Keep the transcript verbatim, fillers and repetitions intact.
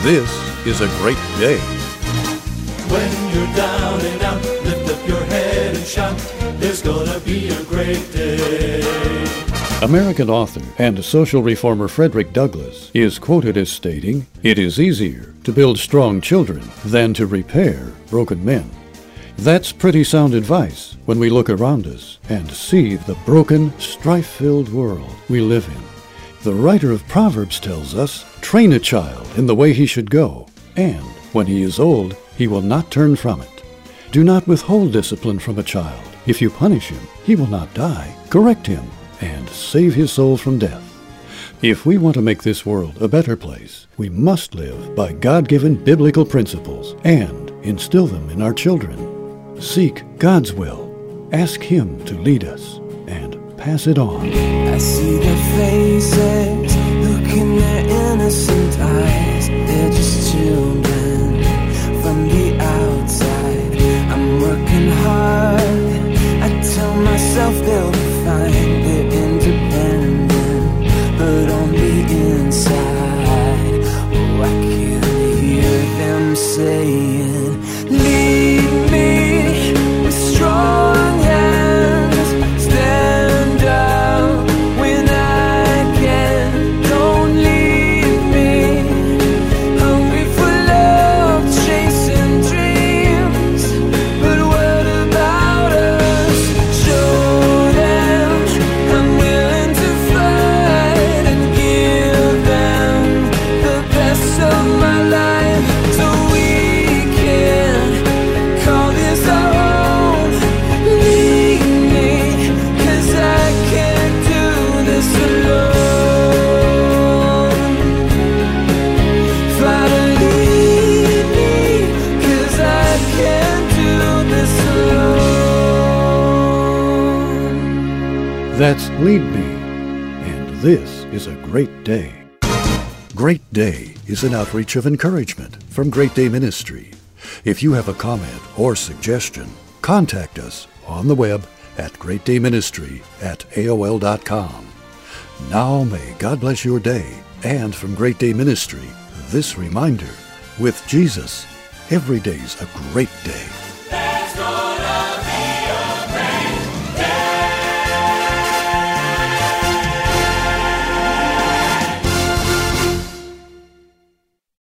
this is a great day. When you're down and out, lift up your head and shout, there's gonna be a great day. American author and social reformer Frederick Douglass is quoted as stating, "It is easier to build strong children than to repair broken men." That's pretty sound advice when we look around us and see the broken, strife-filled world we live in. The writer of Proverbs tells us, "Train a child in the way he should go, and when he is old, he will not turn from it." Do not withhold discipline from a child. If you punish him, he will not die. Correct him and save his soul from death. If we want to make this world a better place, we must live by God-given biblical principles and instill them in our children. Seek God's will, ask Him to lead us, and pass it on. I see their faces, look in their innocent eyes. They're just children from the outside. I'm working hard, I tell myself they'll be fine. They're independent, but on the inside, oh, I can hear them saying, lead me with strong hands, stand up when I can, don't leave me hungry for love, chasing dreams, but what about us? Show them I'm willing to fight and give them the best of my life, so we can call this our home. Lead me, 'cause I can't do this alone. Father, lead me, 'cause I can't do this alone. That's Lead Me, and this is a great day. Great Day is an outreach of encouragement from Great Day Ministry. If you have a comment or suggestion, contact us on the web at great day ministry at A O L dot com. Now may God bless your day, and from Great Day Ministry, this reminder, with Jesus, every day's a great day. Let's go!